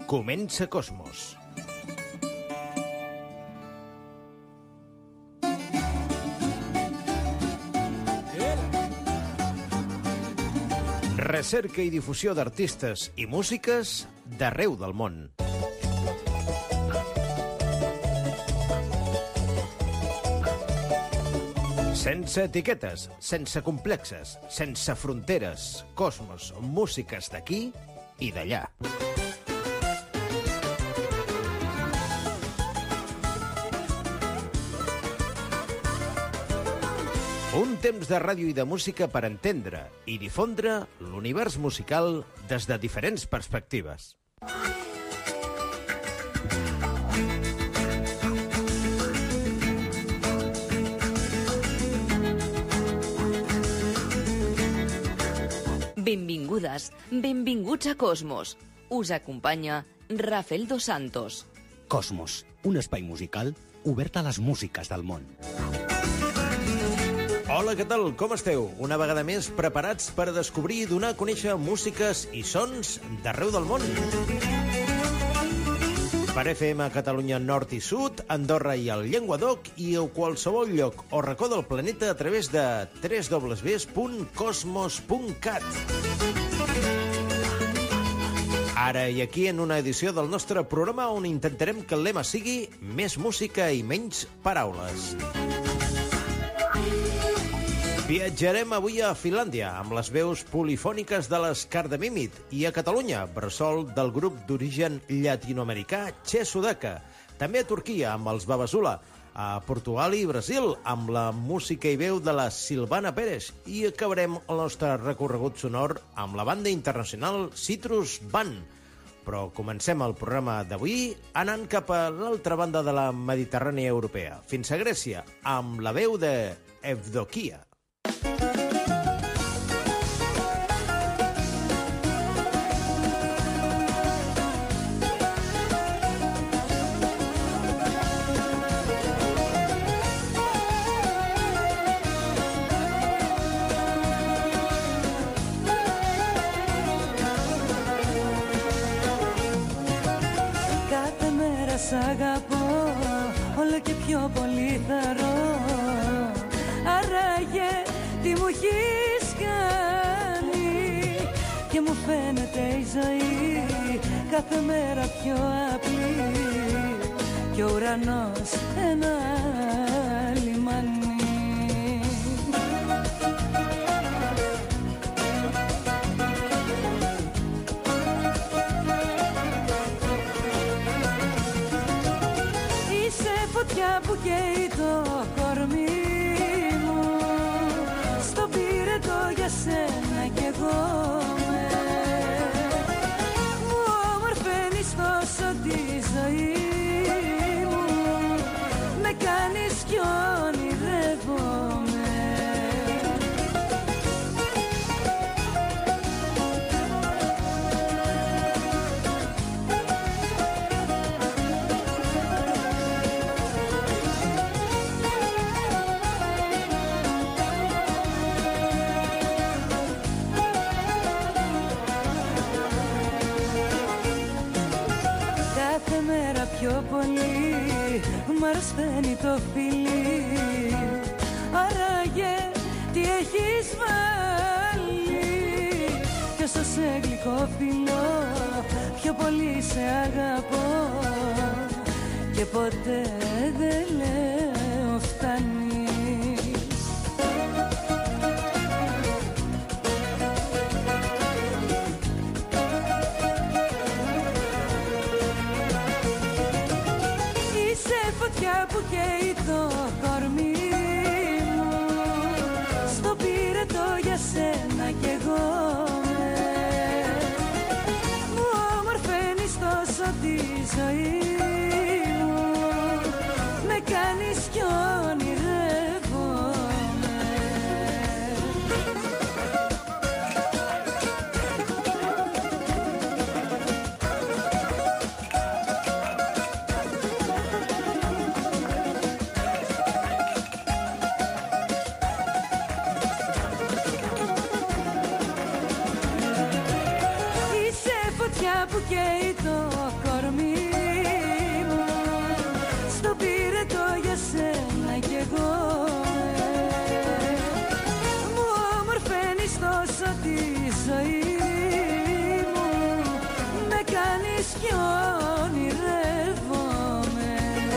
Comença Cosmos. Recerca i difusió d'artistes i músiques d'arreu del món. Sense etiquetes, sense complexes, sense fronteres. Cosmos, músiques d'aquí i d'allà. Un temps de ràdio i de música per entendre i difondre l'univers musical des de diferents perspectives. Benvingudes, benvinguts a Cosmos. Us acompanya Rafael Dos Santos. Cosmos, un espai musical obert a les músiques del món. Hola, què tal? Com esteu? Una vegada més preparats per descobrir i donar a conèixer músiques i sons d'arreu del món. Per FM Catalunya Nord i Sud, Andorra i el Llenguadoc i a qualsevol lloc o racó del planeta a través de www.cosmos.cat. Ara i aquí en una edició del nostre programa on intentarem que el lema sigui més música i menys paraules. Viatjarem avui a Finlàndia amb les veus polifòniques de les Cardamimit i a Catalunya, bressol del grup d'origen llatinoamericà Che Sudaka. També a Turquia amb els Babasula, a Portugal i Brasil amb la música i veu de la Silvana Pérez i acabarem el nostre recorregut sonor amb la banda internacional Citrus Band. Però comencem el programa d'avui anant cap a l'altra banda de la Mediterrània europea, fins a Grècia, amb la veu de Evdokia. Σ' αγαπώ, όλο και πιο πολύ θαρώ. Άραγε τι μου έχεις κάνει και μου φαίνεται η ζωή κάθε μέρα πιο απλή και ο ουρανός ένα λιμάνι. Φωτιά που καίει το κορμί μου, στο πύρετο για σένα κι εγώ μου ομορφαίνεις τόσο τη ζωή μου, με κάνεις κι ονειρεύομαι. Πιο πολύ μ' αρρωσταίνει το φιλί. Άραγε τι έχεις βάλει κι όσο σε γλυκό φιλώ πιο πολύ σε αγαπώ και ποτέ δεν λέω φτάνει. Φωτιά που καίει το κορμί μου, στο πύρετο για σένα κι εγώ μου ομορφαίνεις τόσο τη ζωή μου, με κάνεις κι ονειρεύομαι. που καίει το ζωή μου, με κάνεις κι ονειρεύομαι.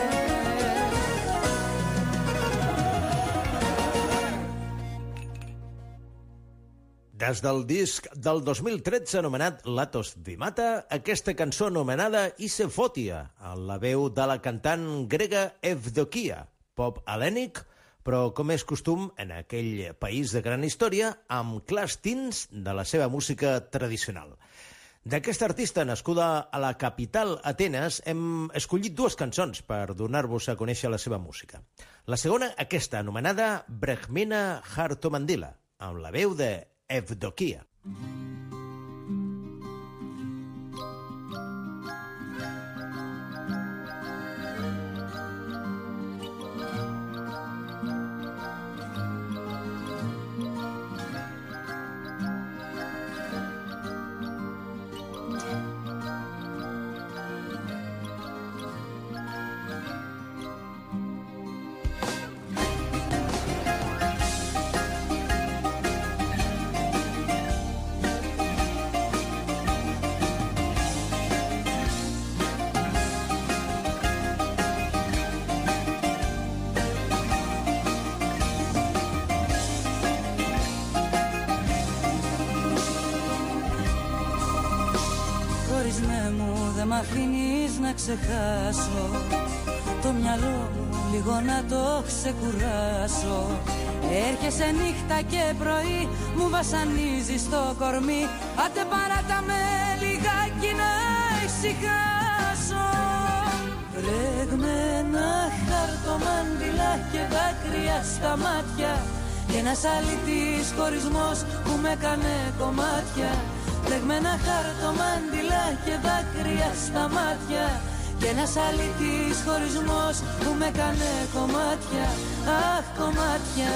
Des del disc del 2013 anomenat Latos di Mata, aquesta cançó anomenada Ise Fotia, en la veu de la cantant grega Evdokia, pop hel·lènic, però com és costum en aquell país de gran història, amb clars tints de la seva música tradicional. D'aquesta artista nascuda a la capital Atenes hem escollit dues cançons per donar-vos a conèixer la seva música. La segona, aquesta, anomenada Brehmina Hartomandila, amb la veu de Evdokia. Χωρισμέ μου δε μ' αφήνεις να ξεχάσω, το μυαλό μου λίγο να το ξεκουράσω. Έρχεσαι νύχτα και πρωί, μου βασανίζεις το κορμί. Άντε παράτα με λιγάκι να ησυχάσω. Βρεγμένα χαρτομάντιλα και δάκρυα στα μάτια, και ένας αλήτης χωρισμός που με κάνε κομμάτια. Βρεγμένα χαρτομάντιλα και δάκρυα στα μάτια, και ένας αλήτης χωρισμός που με κάνε κομμάτια. Αχ, κομμάτια.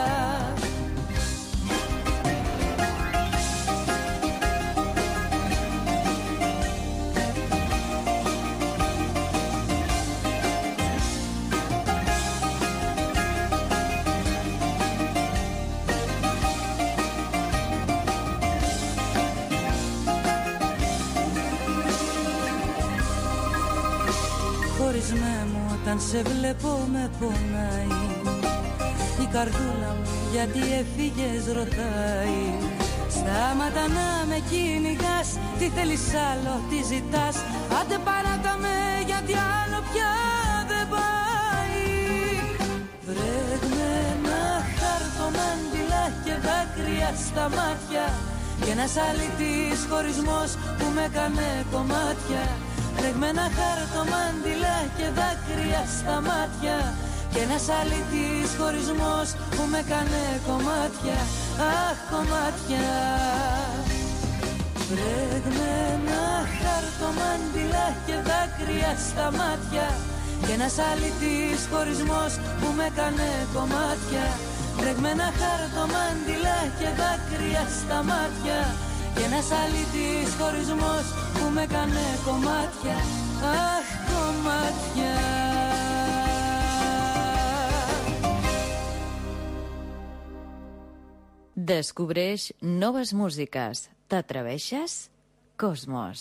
Χωρισμέ μου, όταν σε βλέπω με πονάει η καρδούλα μου, γιατί έφυγες ρωτάει. Στάματα να με κυνηγάς, τι θέλεις άλλο, τι ζητάς. Άντε παράτα με, γιατί άλλο πια δεν πάει. Βρεγμένα χαρτομάντιλα και δάκρυα στα μάτια, και ένας αλήτης χωρισμός που με κάνε κομμάτια. Βρεγμένα χαρτομάντιλα και δάκρυα στα μάτια, και ένας αλήτης χωρισμός που με κάνε κομμάτια. Αχ, κομμάτια. Βρεγμένα χαρτομάντιλα και δάκρυα στα μάτια, και ένας αλήτης χωρισμός που με κάνε κομμάτια. Βρεγμένα χαρτομάντιλα και δάκρυα στα μάτια, και ένας αλήτης χωρισμός που με κάνε κομμάτια. Αχ, κομμάτια. Descobreix noves músiques. T'atreveixes? Cosmos.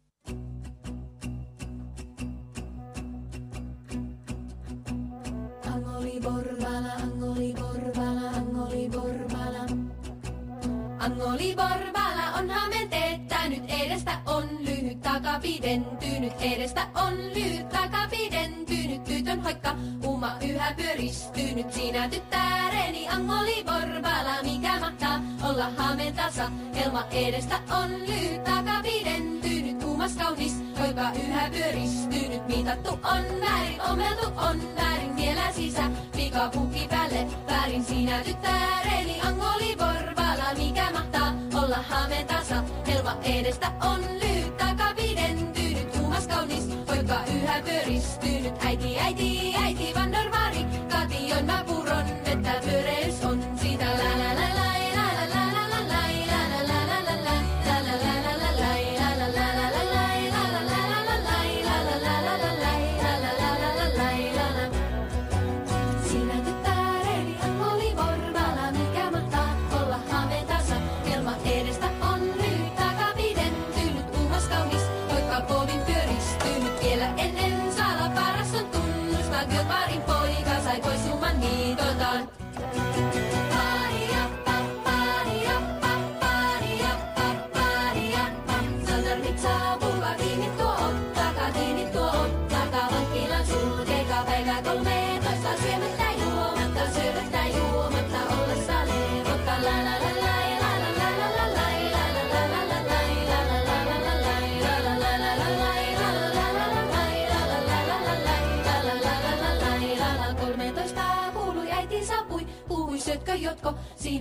Angoli borbala, angoli borbala, angoli borbala. Angoli borbala, onhan me teettänyt, edestä on lyhyt, takapidentynyt, edestä on lyhyt, takapidentynyt, tytön hoikka, uma yhä pyöristynyt, sinä tyttäreni, angoli borbala, mikä mahtaa olla haamen tasa, helma edestä on lyhyt, takapidentynyt, umas kaunis, hoikka yhä pyöristynyt, mitattu on väärin, ommeltu on väärin, vielä sisä, pikapukki päälle, väärin sinä tyttäreni, angoli borbala, mikä mahtaa olla haamen tasa, helma edestä on lyhyt, takapidentynyt, umas kaunis, hoikka yhä pyöristynyt, äiti, äiti, äiti, Vandervaari, Kation mä puron, vettä pyöreys on siitä la la la la la la la la la la la la la sinä tyttäreni, angoli borbala, mikä mahtaa olla haamen tasa, helma edestä on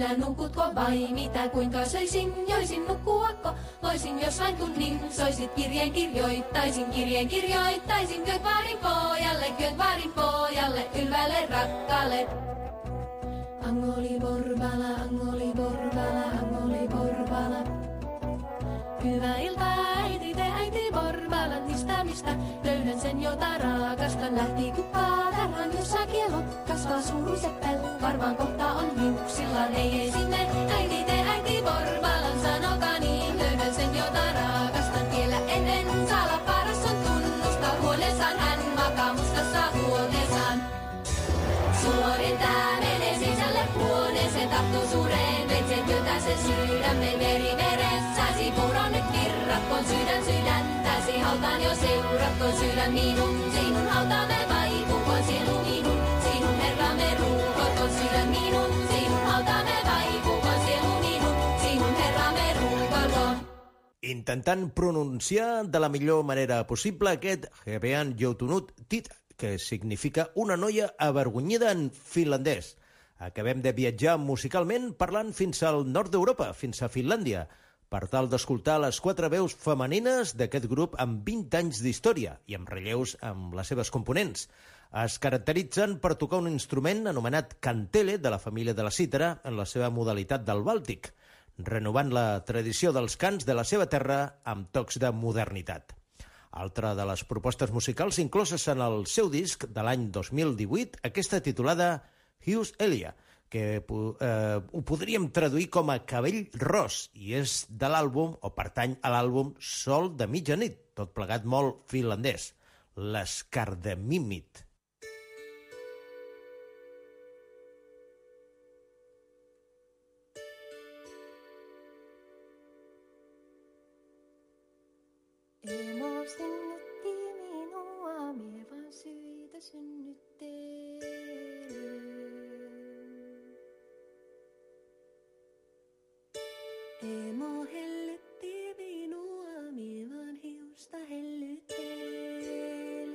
Sinä nukutko vai mitä, kuinka söisin, joisin nukkuakko. Voisin jos vain tunnin, soisit kirjeen kirjoittaisin Götvarin pojalle, ylvälle rakkaalle. Angoli borbala, angoli borbala, angoli borbala. Hyvää iltaa äiti borbalan mistä löydän sen jota rakastan. Lähti kuppaa tarhan jossa kielo kasvaa suruseppel. Varmaan kohta on hiuksillaan ei sinne äiti borbalan sanokaa niin. Löydän sen jota rakastan tiellä en saala paras on tunnustaa huoneessaan hän makaa mustassa huoneessaan. Suorin tää menee sisälle huoneeseen tahtuu suureen veitsen työtä se sydämen merimeressä. Puron nyt kirratkoon sydäntäsi hautaan jo seuratkoon sydän sinun hautaamme vaipukoon sielu sinun herramme ruukotkoon sydän sinun hautaamme vaipukoon sielu sinun herramme ruukotkoon. Intentant pronunciar de la millor manera possible aquest Hebean Joutunut Tit, que significa una noia avergonyida en finlandès. Acabem de viatjar musicalment parlant fins al nord d'Europa, fins a Finlàndia, per tal d'escoltar les 4 veus femenines d'aquest grup amb 20 anys d'història i amb relleus amb les seves components. Es caracteritzen per tocar un instrument anomenat kantele de la família de la cítara en la seva modalitat del bàltic, renovant la tradició dels cants de la seva terra amb tocs de modernitat. Altra de les propostes musicals incloses en el seu disc de l'any 2018, aquesta titulada Hius Elia, que ho podríem traduir com a cabell ros, i és de l'àlbum, o pertany a l'àlbum Sol de mitjanit, tot plegat molt finlandès, l'Skardemimit. Emo synnytti minua, mie vaan syitä synnyttelen. Emo hellytti minua, mie vaan hiusta hellyttelen.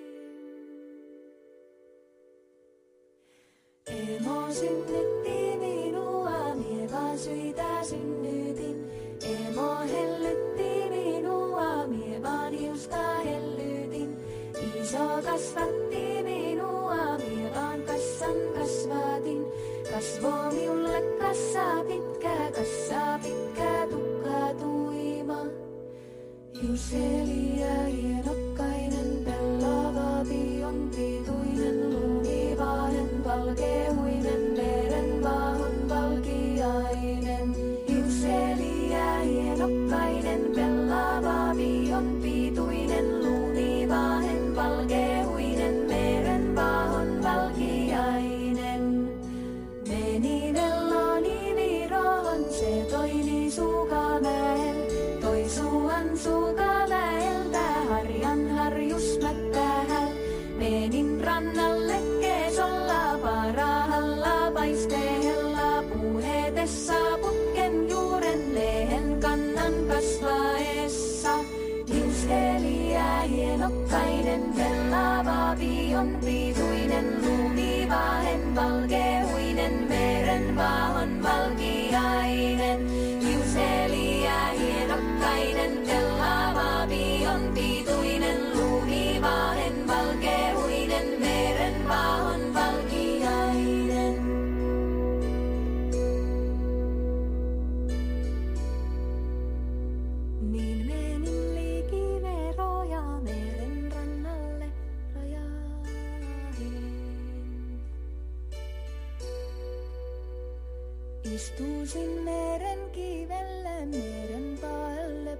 Emo synnytti minua, mie vaan syitä synnytin. Emo hellytti minua, mie vaan hiusta hellytin. Iso kasvatti minua, mie vaan kasvatin. Kasvo minulle kassa pitkä tukka tuima. Hiuseliä hienokkainen, pellava pion pituinen, lumivahen valkehuinen, meren vaahon valkiainen. Hiuseliä hienokkainen, pellava pion pituinen, lumivahen valkehuinen, meren vaahon valkiainen. Meni melloni viroon, se toini Suukamäen, toi suuan Suukamäeltä, harjan harjusmättähäl. Menin rannalle keesolla, parahalla paisteella, puhetessa putken juuren lehen kannan kasvaessa. Hiuskeliä hienokkainen, pellava pion pituinen, lumivahen valkehuinen, meren vaahon valkiainen. Hiuskeliä hienokkainen, pellava pion pituinen, lumivahen valkehuinen, meren vaahon valkiainen. Niin menin liki veroja meren rannalle rajaihin. Istuisin meren kivelle, meren päälle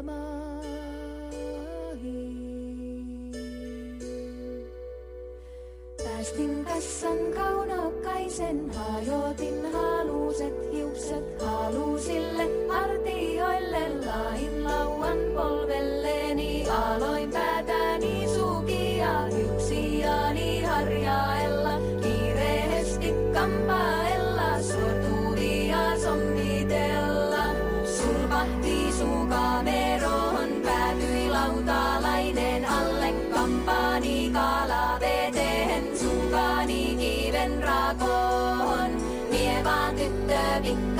pamaahin. Päästin kassan kaunokkaisen, hajotin haluset hiukset halusille hartioille, lain lauan polvelleni, aloin päätäni sukia, hiuksiani harjaella, kiireesti kampaella, suortuvia sommitella. Surmahti Suukameroon, päätyi lautalainen alle, kampaani kalaveteen, Suukani kiven rakoon. Mie vaan tyttö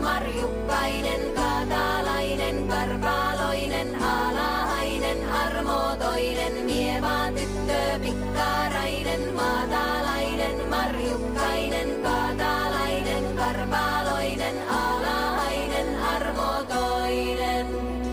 marjukkainen, kaatalainen, karpaloinen, alahainen, armotoinen, mieva tyttö, pikkarainen, maatalainen, marjukkainen, kaatalainen, karpaloinen, alahainen, armotoinen.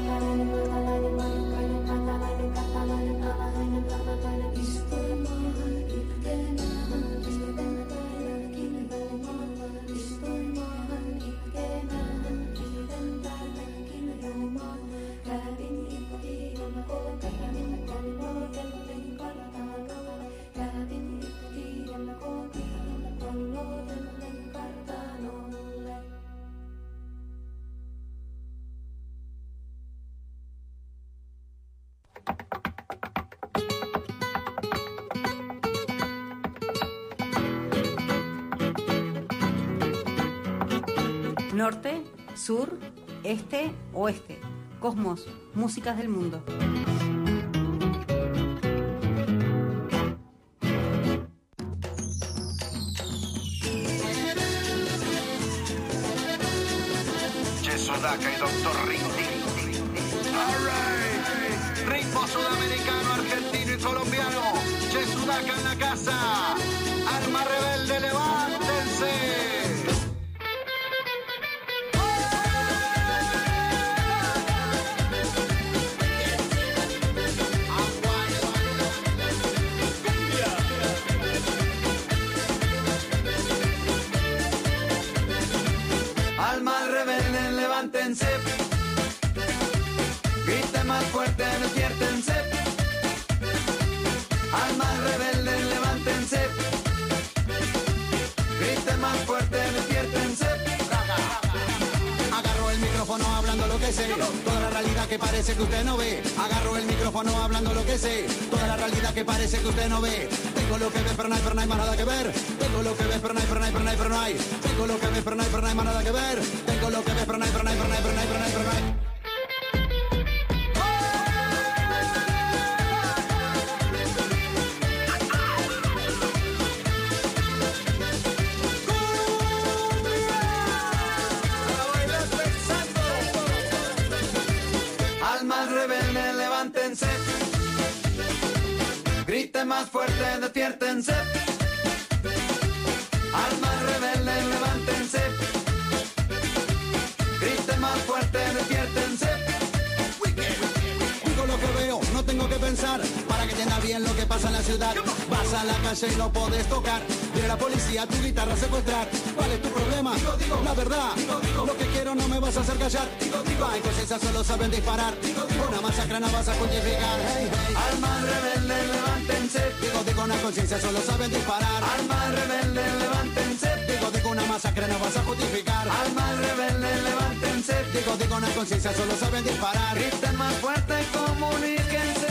Norte, sur, este, oeste. Cosmos, músicas del mundo. Che-Sudaca y Dr. Ring-Ding. All right. Ritmo sudamericano, argentino y colombiano. Che-Sudaca en la casa. Alma rebelde, levántense. Almas rebeldes, levántense. Griten más fuerte, despiértense. Almas rebeldes, levántense. Griten más fuerte, despiértense. Agarro el micrófono hablando lo que sé, toda la realidad que parece que usted no ve. Agarro el micrófono hablando lo que sé, toda la realidad que parece que usted no ve. Tengo lo que ve, pero no hay más nada que ver. Tengo lo que ve, pero no hay. Tengo lo que ve, pero no hay más nada que ver. Tengo lo que ve, pero no hay. Almas rebeldes, levántense. Griten más fuerte, despiértense. Almas rebeldes, levántense. Griten más fuerte, despiértense. Digo lo que veo, no tengo que pensar. Para que entienda bien lo que pasa en la ciudad. Vas a la calle y no podés tocar. Viene la policía, tu guitarra a secuestrar. ¿Cuál es tu problema? La verdad, lo que quiero no me vas a hacer callar. Hay conciencia, solo saben disparar. Una masacre no vas a justificar. Hey, hey. Almas rebeldes, levántense. Digo, una conciencia, solo saben disparar. Almas rebeldes, levántense. Digo, una masacre no vas a justificar. Almas rebeldes, levántense. Digo, una conciencia, solo saben disparar. Griten más fuerte, comuníquense.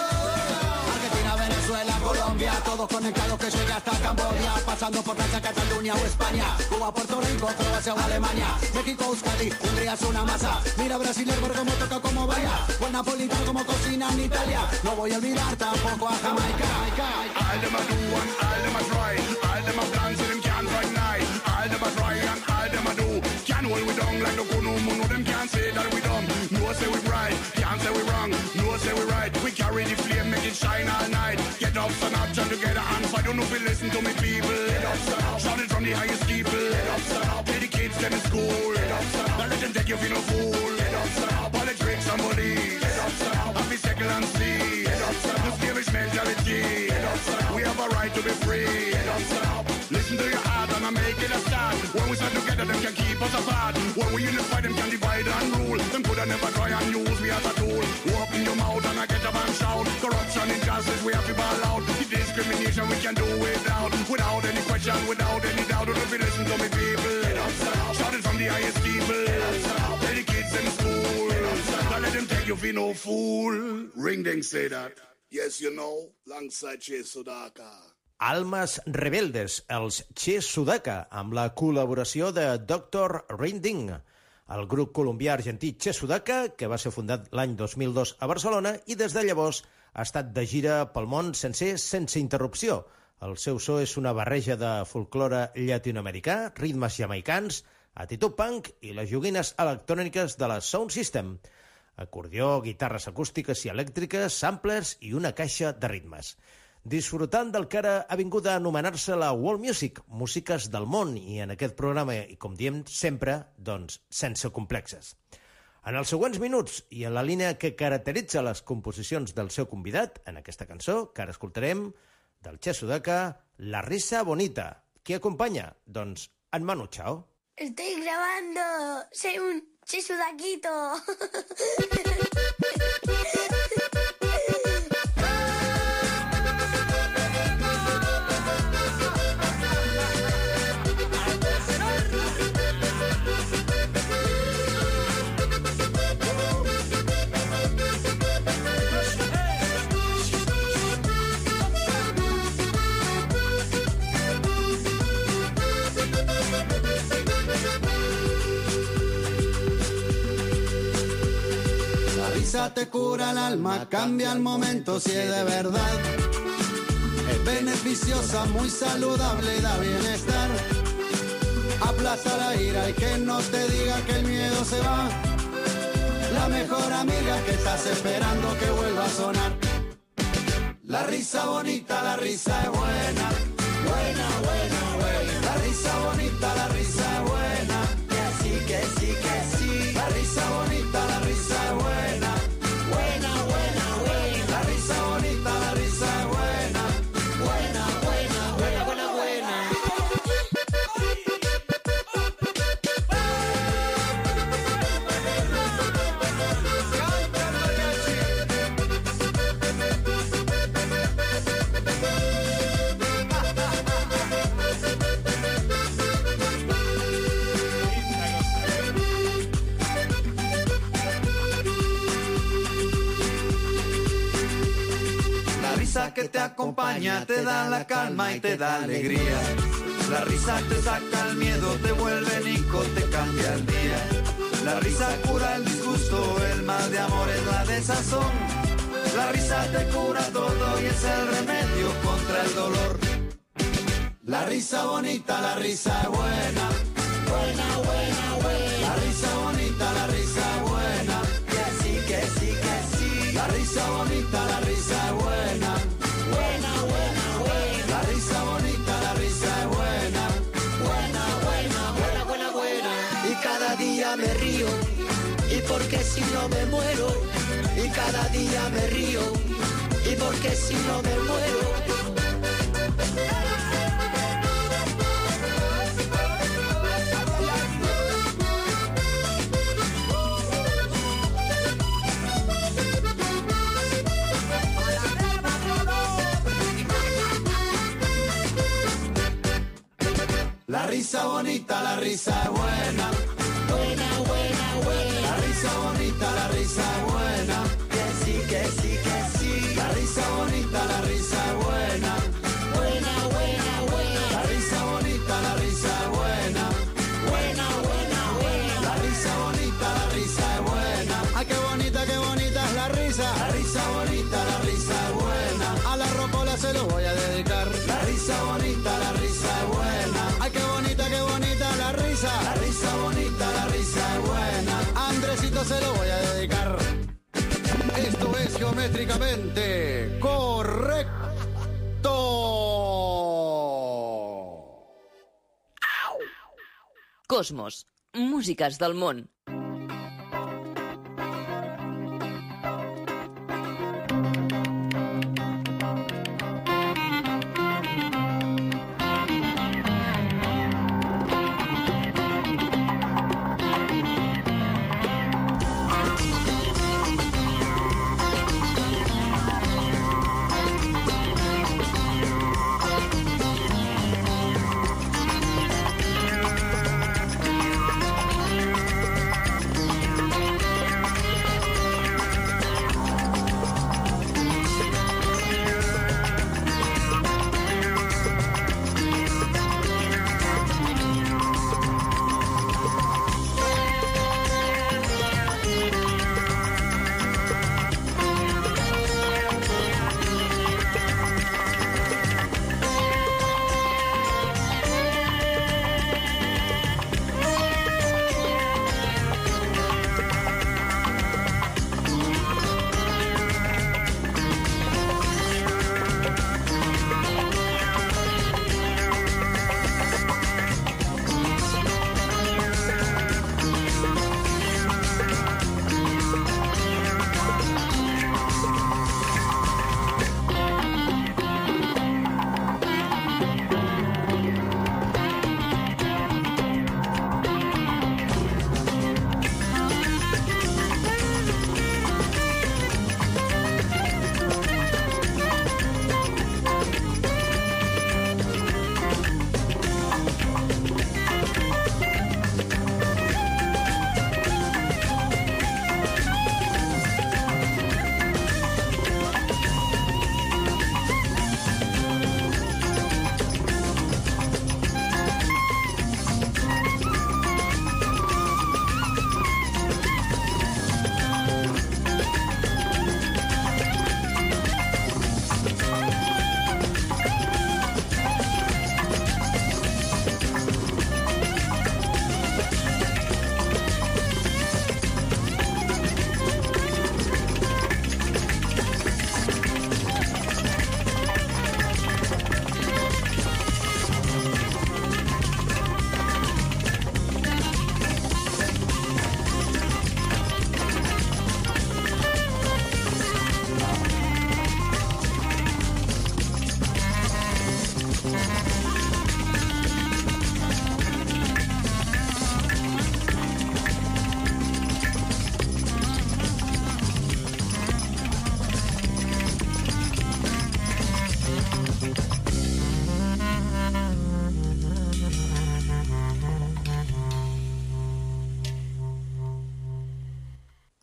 Argentina, Venezuela, Colombia, todos conectados que llega hasta Camboya, pasando por Francia, Cataluña o España, Cuba, Puerto Rico, Croacia o Alemania, México, Euskadi, Hungría es una masa. Mira Brasil, el como toca como vaya, buen napolitano como cocina en Italia. No voy a olvidar tampoco a Jamaica. All them a do and all them a try. All them a plan so them can't find night. All them a try and all them a do. Can't hold we down like the Kunu Munu. Them can't say that we dumb. No say we right, can't say we wrong. No say we right. We carry the flame, make it shine all night. Get up, stand up, join together and fight. Don't know if you listen to me, people. Get up, stand up. Shout it from the highest people. Get up, stand up. Pay the kids them in school. Get up, stand up. Don't let them take you for no fool. Get up, stand up. All the tricks and bullies. Get up, stand up. Happy second and see. Get up, stand up. No scabish mentality. Get up, stand up. We have a right to be free. Get up, stand up. Listen to your heart and I make it a start. When we stand together, them can keep us apart. When we unify, them can divide and rule. Them could have never try and use me as a tool. Open your mouth and I get up and shout. Corruption, injustice, we have to ball out. The discrimination we can do without any question, without any doubt. Don't be listen to me, people. Shout it from the highest people. Let the kids in school. Don't let them take you for no fool. Ring ding say that. Yes, you know, alongside Che-Sudaca. Almas rebeldes, els Che-Sudaca, amb la col·laboració de Dr. Ring-Ding, el grup colombià-argentí Che-Sudaca, que va ser fundat l'any 2002 a Barcelona i des de llavors ha estat de gira pel món sense interrupció. El seu so és una barreja de folklore llatinoamericà, ritmes jamaicans, Attitude Punk i les joguines electròniques de la Sound System, acordió, guitarres acústiques i elèctriques, samplers i una caixa de ritmes. Disfrutant del que ara ha vingut a anomenar-se la World Music, músiques del món, i en aquest programa, i com diem sempre, doncs, sense complexes. En els següents minuts, i en la línia que caracteritza les composicions del seu convidat, en aquesta cançó, que ara escoltarem, del Che Sudaca, La Risa Bonita. Qui acompanya? Doncs en Manu Chao. Estoy grabando, soy un Che Sudaquito. Te cura el alma, cambia el momento si es de verdad. Es beneficiosa, muy saludable y da bienestar. Aplaza la ira y que no te diga que el miedo se va. La mejor amiga que estás esperando que vuelva a sonar. La risa bonita, la risa es buena. Buena, buena, buena. La risa bonita, la risa es buena. Que sí, que sí, que sí. La risa bonita, la risa es buena. Buena, buena, buena. La risa bonita, la risa es buena. Buena, buena, buena, buena, buena. Que te acompaña, te da la calma y te da alegría. La risa te saca el miedo, te vuelve nico, te cambia el día. La risa cura el disgusto, el mal de amor es la desazón. La risa te cura todo y es el remedio contra el dolor. La risa bonita, la risa es buena. Buena, buena, buena. La risa bonita, la risa es buena. Que sí, que sí, que sí. La risa bonita, la risa es buena. Buena, buena, buena. La risa bonita, la risa es buena. Buena, buena, buena, buena, buena. Y cada día me río, y porque si no me muero. Y cada día me río, y porque si no me muero. La risa bonita, la risa es buena. Buena, buena, buena. La risa bonita, la risa es buena. Que sí, que sí, que sí. La risa bonita, la risa es buena. Buena, buena, buena. La risa bonita, la risa es buena. Buena, buena, buena. La risa bonita, la risa es buena. Ay, qué bonita es la risa. La risa bonita, la risa es buena. A la rocola se lo voy a dedicar. La risa bonita, la risa es buena. Ay, qué bonita la risa. La risa bonita, la risa es buena. A Andresito se lo voy a dedicar. Esto es geométricamente correcto. Cosmos, músiques del món.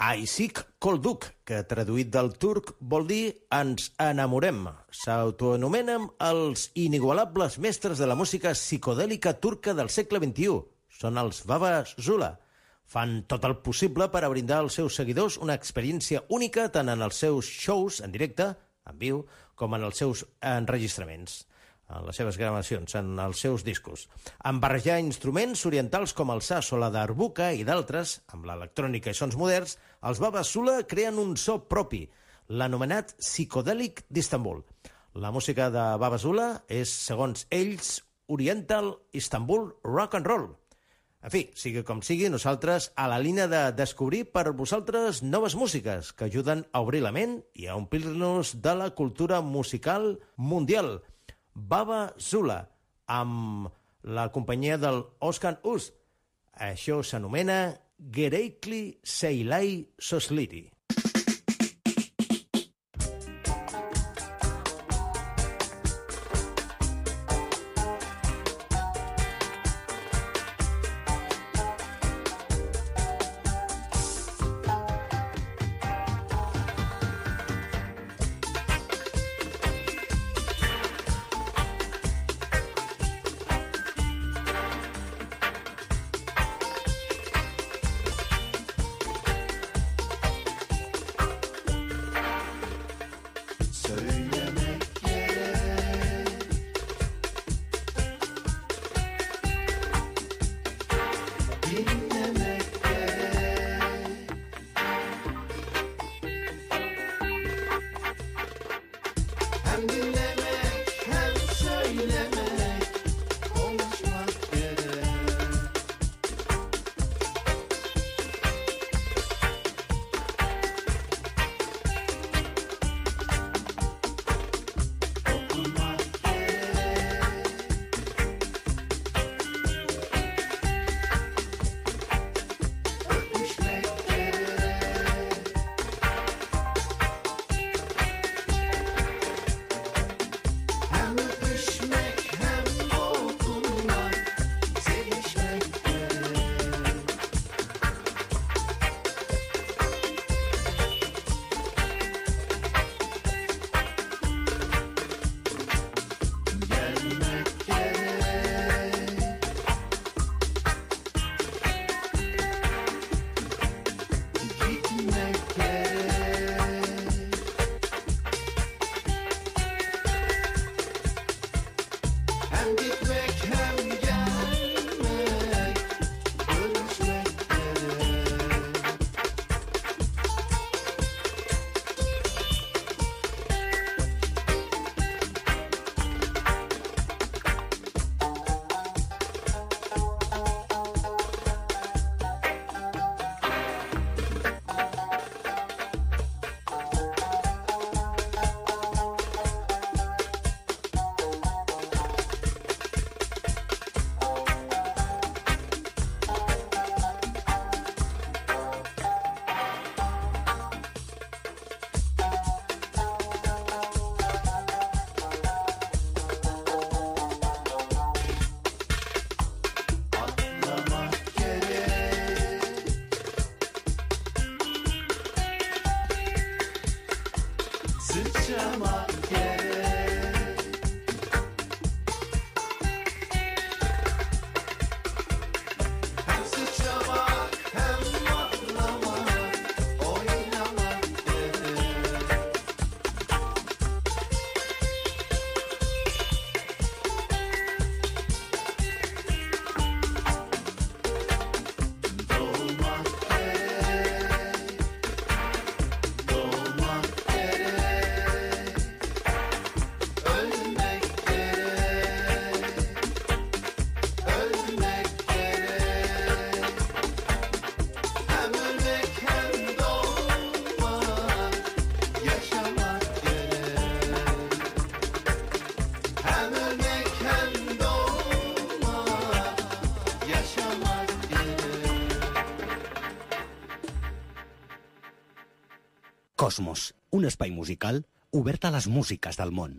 Aysik Kolduk, que traduït del turc vol dir ens enamorem. S'autoanomenen els inigualables mestres de la música psicodèlica turca del segle XXI. Són els Baba Zula. Fan tot el possible per a brindar als seus seguidors una experiència única tant en els seus shows en directe, en viu, com en els seus enregistraments, en les seves gravacions, en els seus discos. En barrejar instruments orientals com el saz o la darbuka i d'altres, amb l'electrònica i sons moderns, els Baba Zula creen un so propi, l'anomenat psicodèlic d'Istanbul. La música de Baba Zula és, segons ells, Oriental Istanbul Rock and Roll. En fi, sigui com sigui, nosaltres a la línia de descobrir per vosaltres noves músiques que ajuden a obrir la ment i a omplir-nos de la cultura musical mundial. Baba Zula, amb la companyia del Oskan Uz. Això s'anomena Gerekli Seilai Sosliti. Cosmos, un espai musical obert a les músiques del món.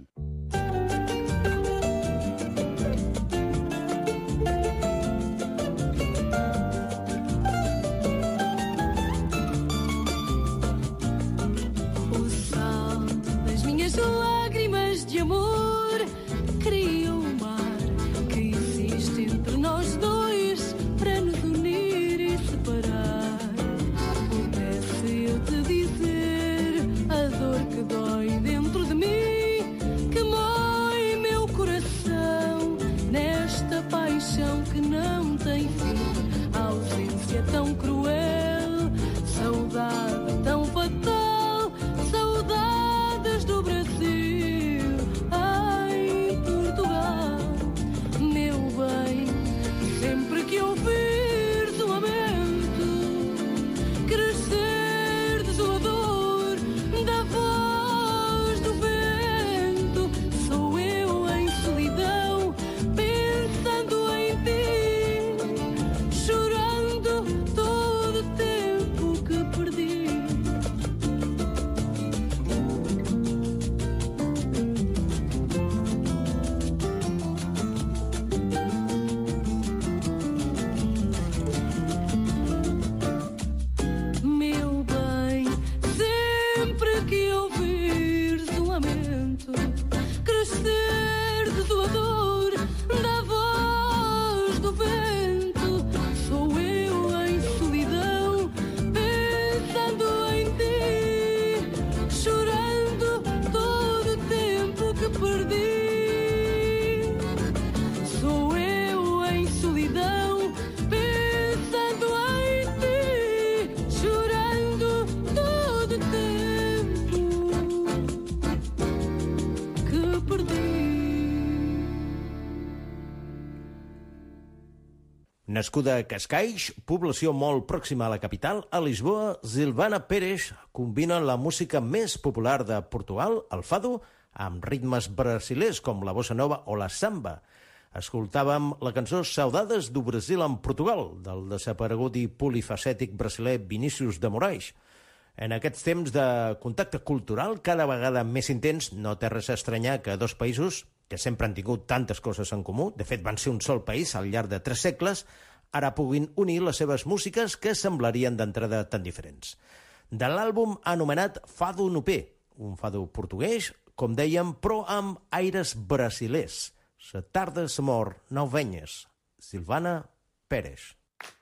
Nascuda a Cascais, població molt pròxima a la capital, a Lisboa, Silvana Pérez combina la música més popular de Portugal, el fado, amb ritmes brasilers com la bossa nova o la samba. Escoltàvem la cançó Saudades do Brasil en Portugal, del desaparegut i polifacètic brasiler Vinícius de Moraes. En aquests temps de contacte cultural cada vegada més intens, no té res a estranyar que dos països que sempre han tingut tantes coses en comú, de fet van ser un sol país al llarg de 3 segles, ara puguin unir les seves músiques que semblarien d'entrada tan diferents. De l'àlbum anomenat Fado Nupé, un fado portuguès, com dèiem, però amb aires brasilers. Se tarda s'amor, nou venyes. Silvana Pérez.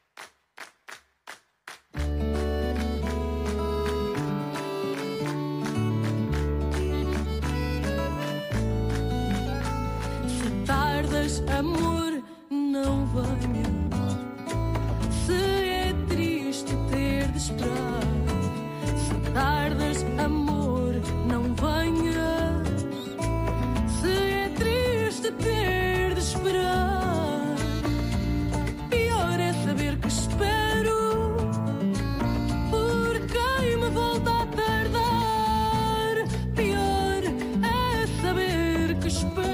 Amor, não venhas. Se é triste ter de esperar, se tardas, amor, não venhas. Se é triste ter de esperar, pior é saber que espero por quem me volta a tardar. Pior é saber que espero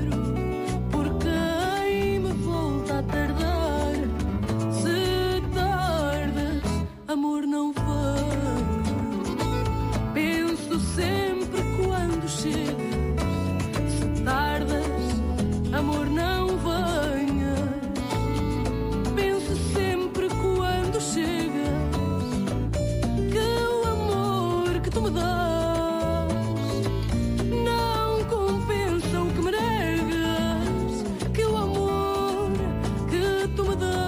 amor não vem. Penso sempre quando chegas. Se tardas, amor não venhas. Penso sempre quando chegas que o amor que tu me dás não compensa o que me negas. Que o amor que tu me dás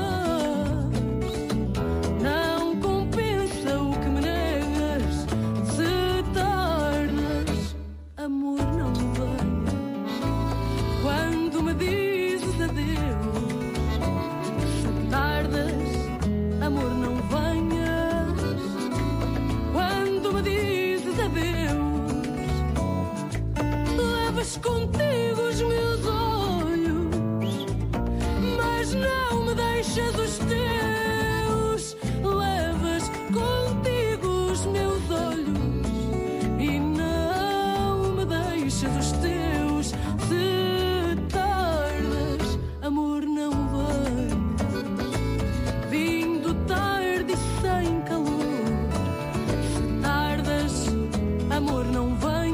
contigo os meus olhos, mas não me deixas os teus. Levas contigo os meus olhos e não me deixas os teus. Se tardas, amor não vem. Vindo tarde e sem calor. Se tardas, amor não vem.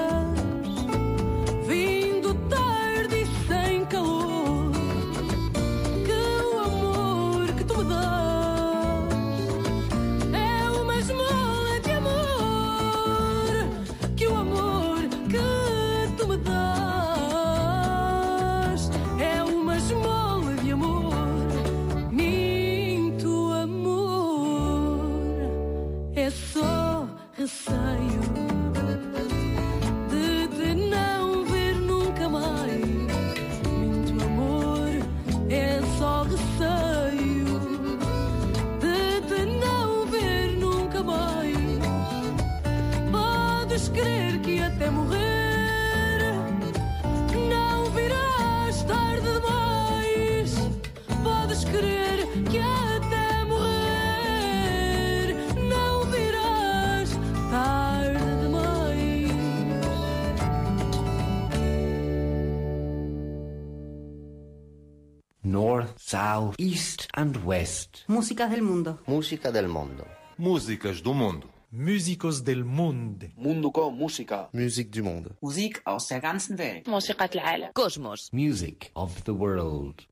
North, South, East and West. Músicas del mundo. Música del mundo. Músicas do mundo. Músicos del mundo. Mundo com música. Musik du Monde. Musik aus der ganzen Welt. موسيقى العالم. Cosmos. Music of the world.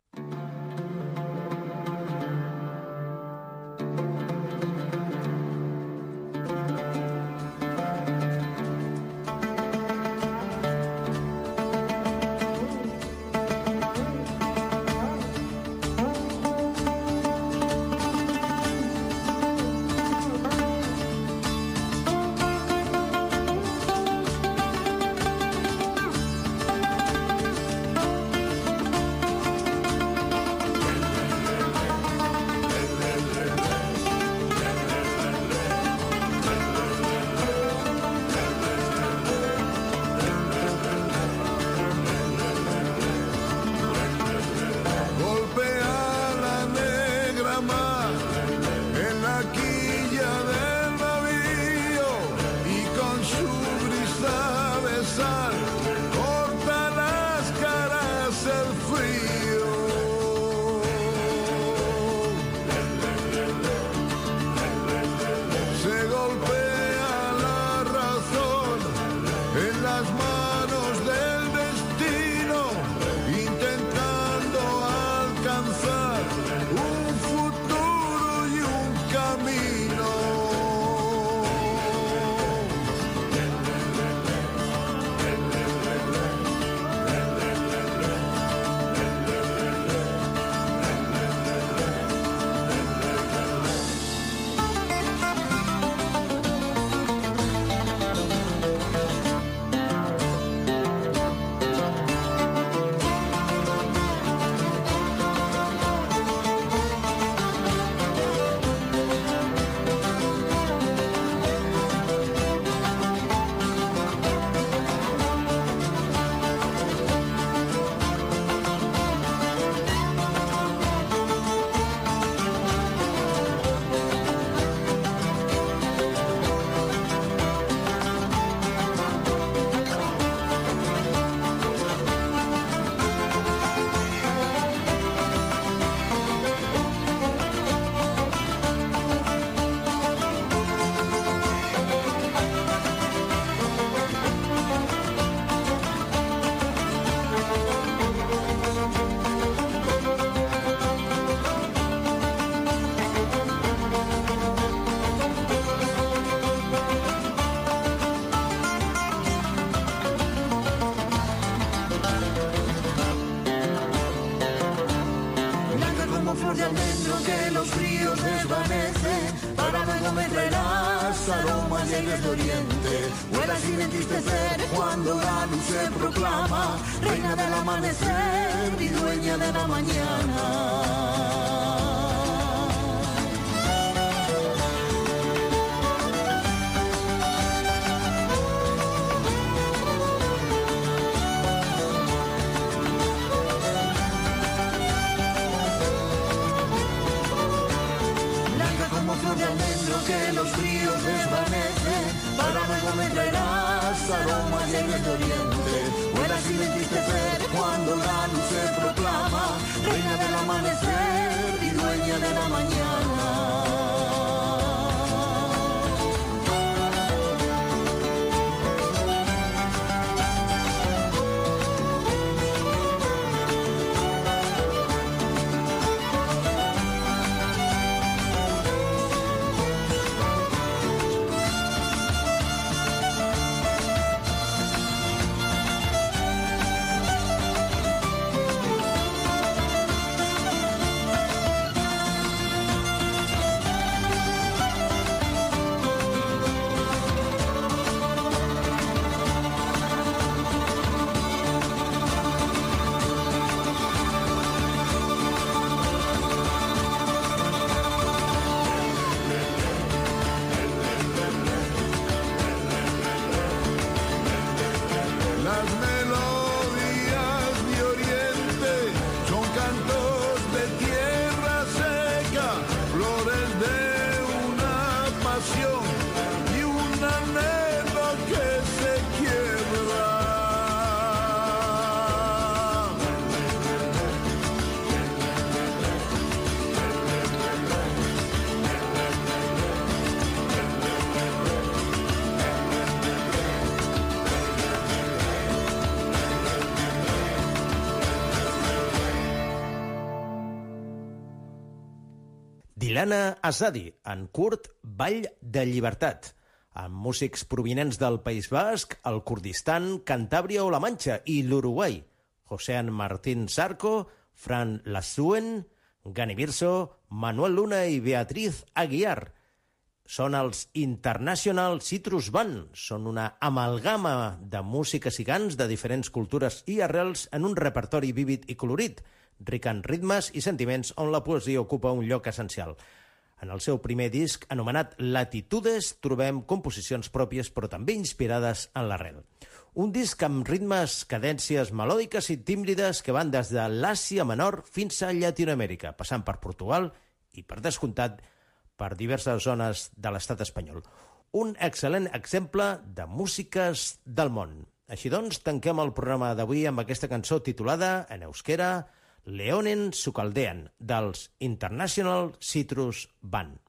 aromas llenos de oriente. Vuela sin entristecer cuando la luz se proclama, reina del amanecer y dueña de la mañana. De almendro que los ríos desvanecen, para luego me traerás aromas llenos de oriente. Vuela sin entristecer cuando la luz se proclama, reina del amanecer y dueña de la mañana. Dilanna Azadi, en curt Ball de Llibertat, amb músics provinents del País Basc, el Kurdistan, Cantàbria o la Manxa i l'Uruguai, Josean Martín Zarco, Fran Lasuen, Gani Birso, Manuel Luna i Beatriz Aguiar. Són els International Citrus Band, són una amalgama de músiques i cants de diferents cultures i arrels en un repertori vívid i colorit, ric en ritmes i sentiments on la poesia ocupa un lloc essencial. En el seu primer disc, anomenat Latitudes, trobem composicions pròpies però també inspirades en l'arrel. Un disc amb ritmes, cadències melòdiques i tímbrides que van des de l'Àsia Menor fins a Llatinoamèrica, passant per Portugal i, per descomptat, per diverses zones de l'estat espanyol. Un excel·lent exemple de músiques del món. Així doncs, tanquem el programa d'avui amb aquesta cançó titulada, en euskera, Leonen Sukaldean, dels International Citrus Band.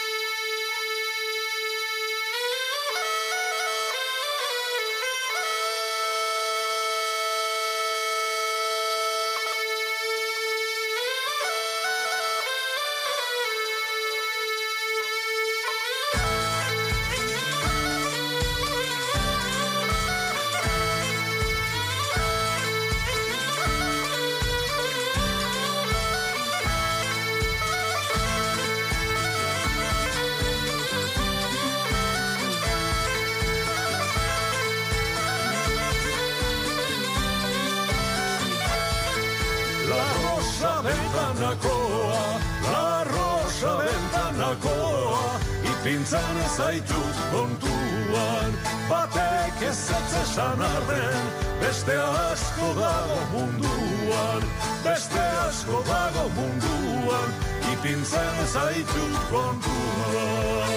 La rosa ventanakoa, ipintzen zaitut kontuan, batek ez esan arren, beste asko dago munduan, beste asko dago munduan, ipintzen zaitut kontuan.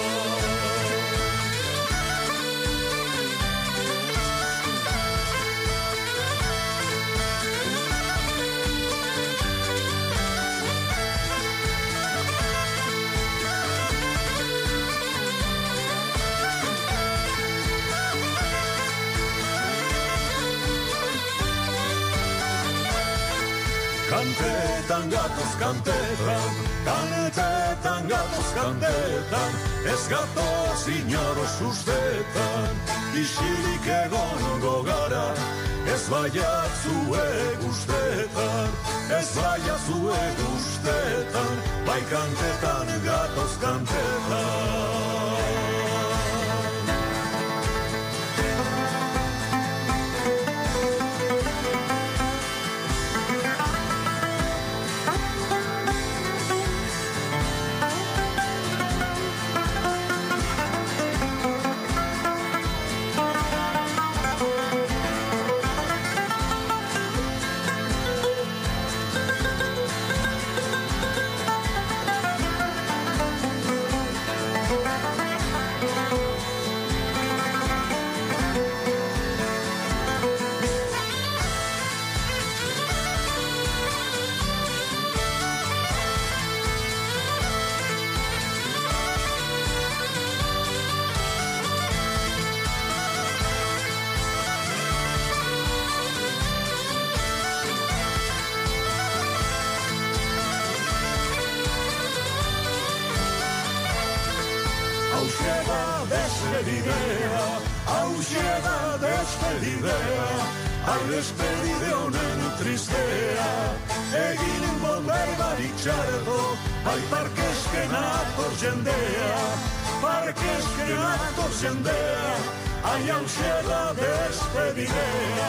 Kantetan gatoz kantetan, kanetetan gatoz kantetan, ez gatoz inoro sustetan, isilik egongo gara, ez baiatzue guztetan, ez baiatzue guztetan, bai kantetan gatoz kantetan. Auxeda despedidea, ai despedide honen tristea, egin volver baritxardo, ai parkezken ator jendea, parkezken ator jendea, ai auxeda despedidea.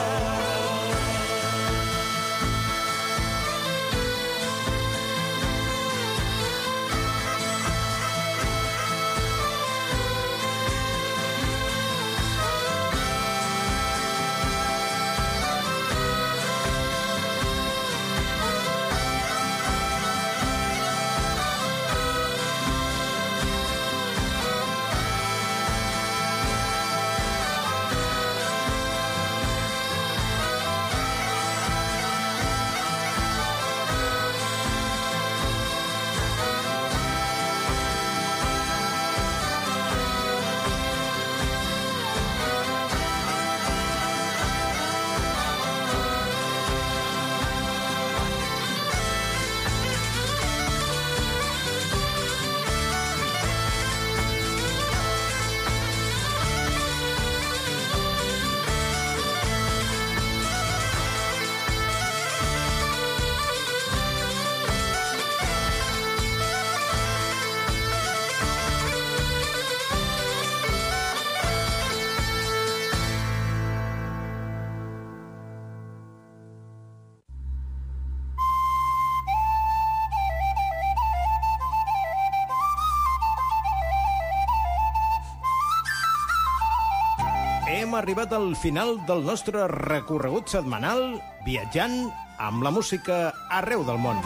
Hem arribat al final del nostre recorregut setmanal viatjant amb la música arreu del món.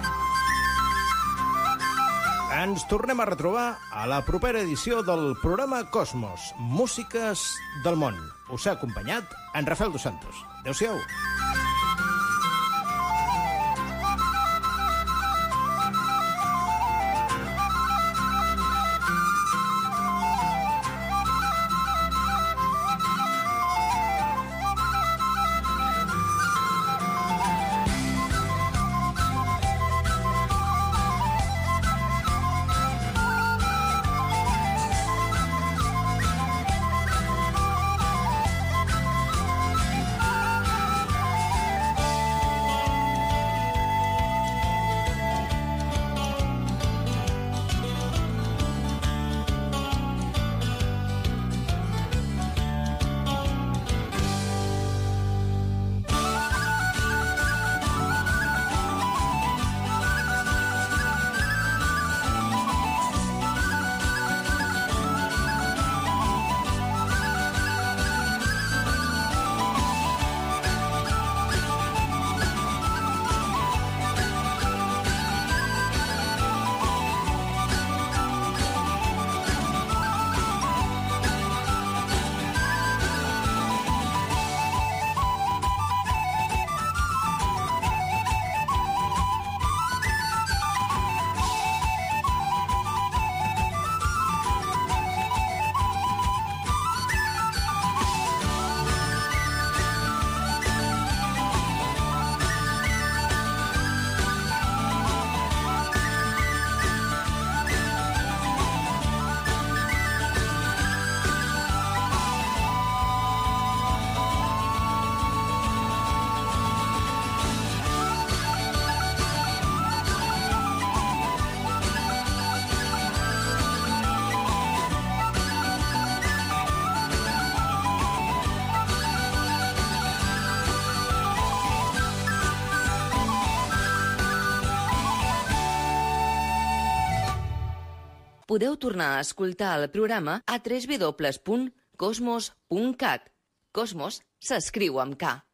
Ens tornem a retrobar a la propera edició del programa Cosmos, Músiques del Món. Us ha acompanyat en Rafael dos Santos. Adéu-siau. Podeu tornar a escoltar el programa a www.cosmos.cat. Cosmos s'escriu amb K.